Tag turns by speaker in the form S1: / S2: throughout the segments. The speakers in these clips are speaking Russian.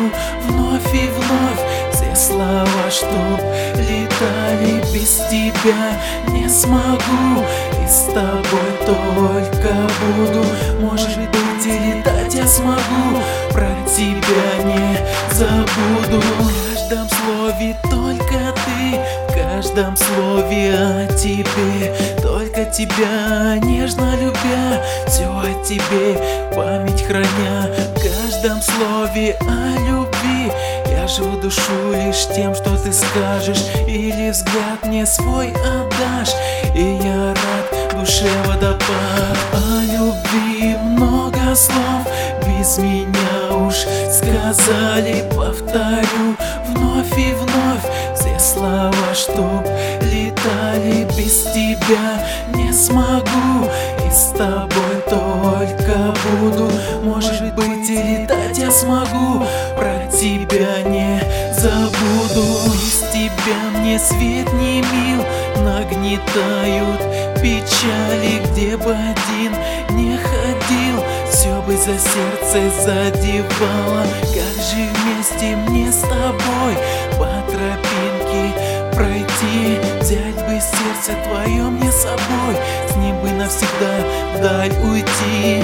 S1: повторю вновь и вновь все слова, чтоб летали. Без тебя не смогу, и с тобой только буду. Может быть, и летать я смогу, про тебя не забуду. В каждом слове только ты, в каждом слове о тебе, только тебя нежно любя, все о тебе память храня. В каждом слове о любви я живу душу лишь тем, что ты скажешь, или взгляд мне свой отдашь, и я рад душе водопад. О любви много слов без меня уж сказали, повторю вновь и вновь все слова, чтоб летали. Без тебя не смогу, и с тобой только буду. Может быть, и летать я смогу, про тебя не забуду. Без тебя мне свет не мил, нагнетают печали. Где бы один не ходил, все бы за сердце задевало. Как же вместе мне с тобой по тропинке пройти, взять бы сердце твое мне с собой, с ним бы навсегда вдаль уйти.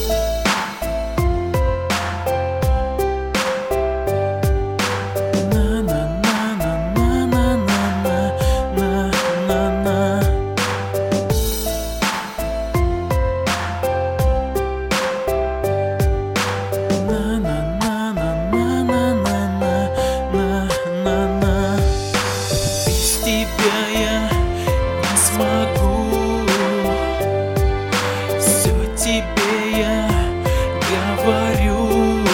S1: Тебе я говорю,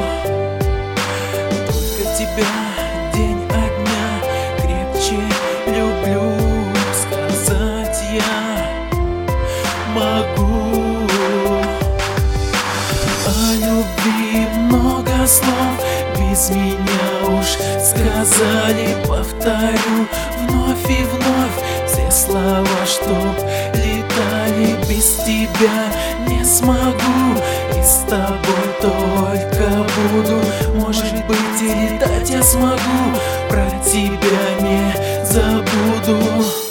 S1: только тебя день от дня крепче люблю. Сказать я могу о любви много слов без меня уж сказали, повторю вновь и вновь все слова, чтоб летали. Без тебя не смогу, и с тобой только буду. Может быть, и летать я смогу, про тебя не забуду.